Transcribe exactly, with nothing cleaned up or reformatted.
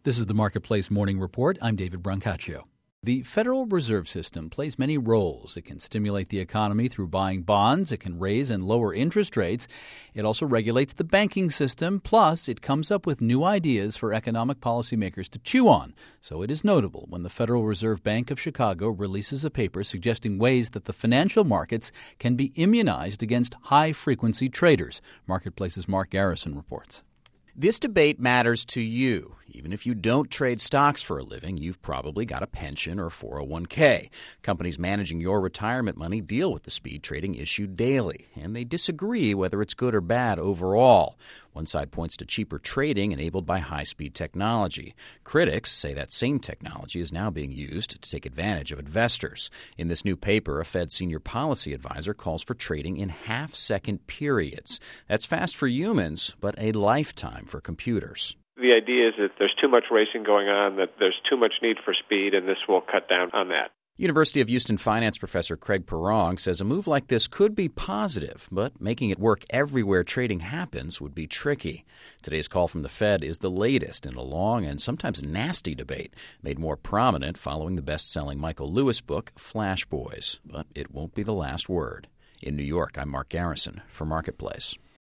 This is the Marketplace Morning Report. I'm David Brancaccio. The Federal Reserve System plays many roles. It can stimulate the economy through buying bonds. It can raise and lower interest rates. It also regulates the banking system. Plus, it comes up with new ideas for economic policymakers to chew on. So it is notable when the Federal Reserve Bank of Chicago releases a paper suggesting ways that the financial markets can be immunized against high-frequency traders. Marketplace's Mark Garrison reports. This debate matters to you. Even if you don't trade stocks for a living, you've probably got a pension or four oh one k. Companies managing your retirement money deal with the speed trading issue daily, and they disagree whether it's good or bad overall. One side points to cheaper trading enabled by high-speed technology. Critics say that same technology is now being used to take advantage of investors. In this new paper, a Fed senior policy advisor calls for trading in half-second periods. That's fast for humans, but a lifetime for computers. The idea is that there's too much racing going on, that there's too much need for speed, and this will cut down on that. University of Houston finance professor Craig Perrong says a move like this could be positive, but making it work everywhere trading happens would be tricky. Today's call from the Fed is the latest in a long and sometimes nasty debate, made more prominent following the best-selling Michael Lewis book, Flash Boys. But it won't be the last word. In New York, I'm Mark Garrison for Marketplace.